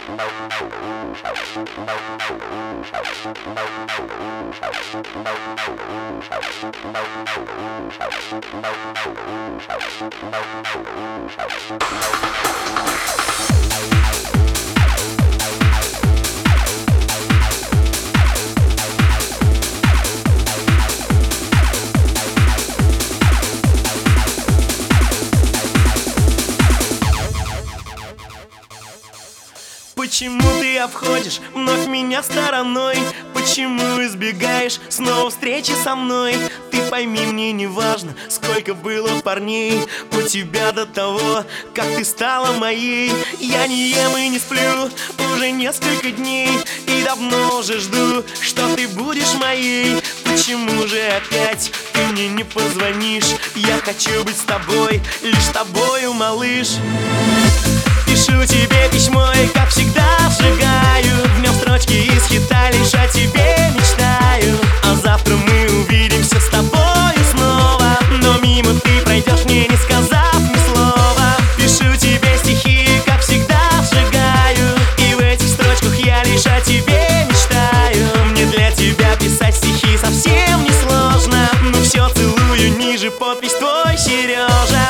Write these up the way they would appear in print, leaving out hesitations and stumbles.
Почему ты обходишь вновь меня стороной? Почему избегаешь снова встречи со мной? Ты пойми, мне не важно, сколько было парней у тебя до того, как ты стала моей. Я не ем и не сплю уже несколько дней, и давно уже жду, что ты будешь моей. Почему же опять ты мне не позвонишь? Я хочу быть с тобой, лишь с тобою, малыш. Пишу тебе письмо и, как всегда, сжигаю в нем строчки из хита, лишь о тебе мечтаю. А завтра мы увидимся с тобою снова, но мимо ты пройдешь, мне не сказав ни слова. Пишу тебе стихи и, как всегда, сжигаю, и в этих строчках я лишь о тебе мечтаю. Мне для тебя писать стихи совсем не сложно, но все целую ниже, подпись твой, Сережа.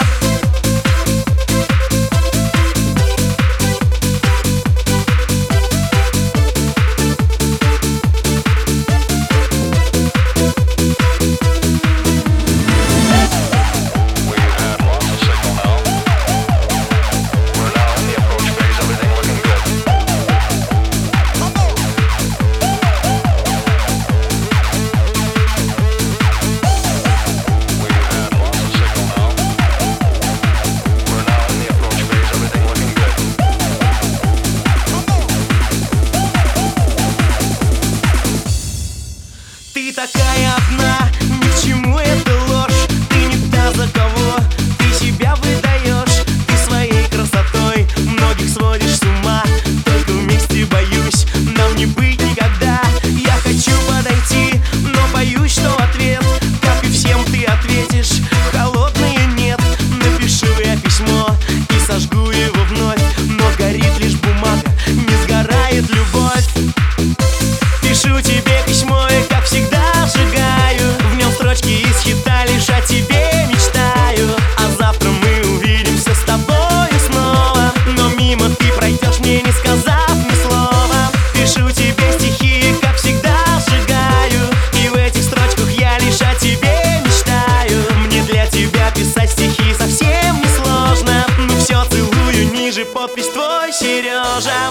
Ты такая одна, ни к чему эта ложь. Ты не та, за кого ты себя выдаешь. Ты своей красотой многих сводишь с ума. Только вместе, боюсь, нам не быть никогда. Я хочу подойти, но боюсь, что ответ, как и всем, ты ответишь: холодное нет. Напишу я письмо и сожгу его вновь, но горит лишь бумага, не сгорает любовь. Пишу тебе письмо и, как всегда, сжигаю в нем строчки из хита, лишь о тебе мечтаю. А завтра мы увидимся с тобою снова, но мимо ты пройдешь, мне не сказав ни слова. Пишу тебе стихи и, как всегда, сжигаю, и в этих строчках я лишь о тебе мечтаю. Мне для тебя писать стихи совсем не сложно, но все целую ниже, подпись твой, Сережа.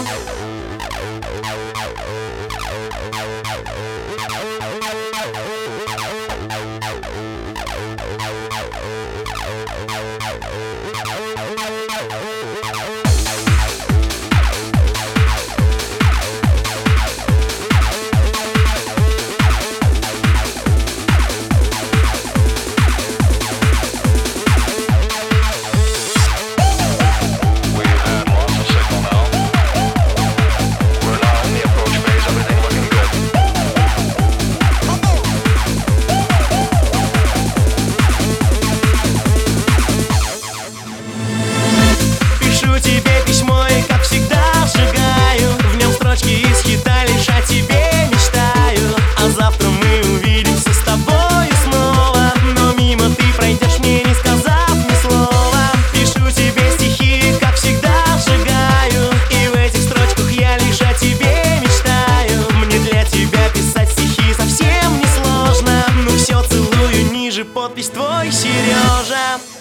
Тебе письмо и, как всегда, сжигаю в нем строчки из хита, лишь о тебе мечтаю. А завтра мы увидимся с тобой снова, но мимо ты пройдешь, мне не сказав ни слова. Пишу тебе стихи и, как всегда, сжигаю, и в этих строчках я лишь о тебе мечтаю. Мне для тебя писать стихи совсем не сложно, но все целую ниже, подпись твой, Сережа.